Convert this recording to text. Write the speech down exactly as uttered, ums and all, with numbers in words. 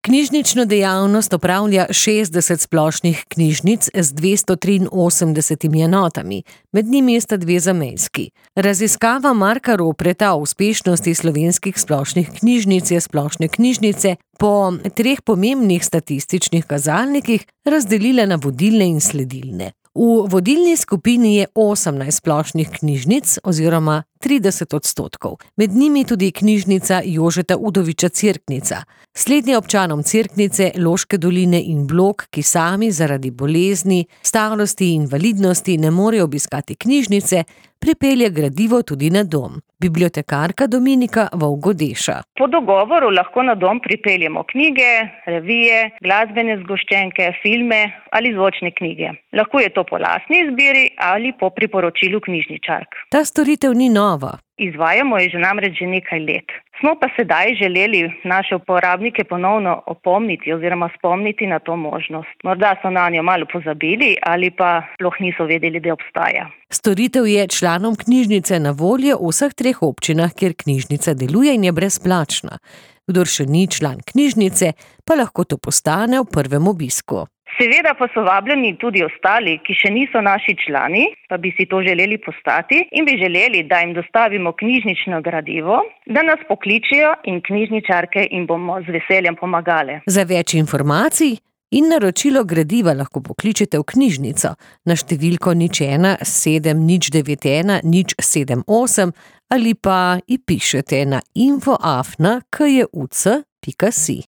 Knjižnično dejavnost opravlja šestdeset splošnih knjižnic z dvesto triinosemdesetimi enotami, med njimi sta dve zamejski. Raziskava Marka Ropreta o uspešnosti slovenskih splošnih knjižnic je splošne knjižnice po treh pomembnih statističnih kazalnikih razdelila na vodilne in sledilne. V vodilni skupini je osemnajst splošnih knjižnic oziroma trideset odstotkov, med njimi tudi knjižnica Jožeta Udoviča Cerknica. Slednje občanom Cerknice, Loške doline in Blok, ki sami zaradi bolezni, starosti in invalidnosti ne morejo obiskati knjižnice, pripelje gradivo tudi na dom. Bibliotekarka Dominika Vovgodeša. Po dogovoru lahko na dom pripeljemo knjige, revije, glasbene zgoščenke, filme ali zvočne knjige. Lahko je to po lastni izbiri ali po priporočilu knjižničark. Ta storitev ni nova. Izvajamo jo že namreč že nekaj let. Smo pa sedaj želeli naše uporabnike ponovno opomniti oziroma spomniti na to možnost. Morda so na njo malo pozabili ali pa sploh niso vedeli, da obstaja. Storitev je članom knjižnice na voljo v vseh treh občinah, kjer knjižnica deluje in je brezplačna. Kdor še ni član knjižnice, pa lahko to postane v prvem obisku. Seveda pa so vabljeni tudi ostali, ki še niso naši člani, pa bi si to želeli postati in bi želeli, da jim dostavimo knjižnično gradivo, da nas pokličijo in knjižničarke jim bomo z veseljem pomagale. Za več informacij in naročilo gradiva lahko pokličete v knjižnico na številko nič ena sedem nič devet ena nič sedem osem ali pa ji pišete na info afna k j u c pika si.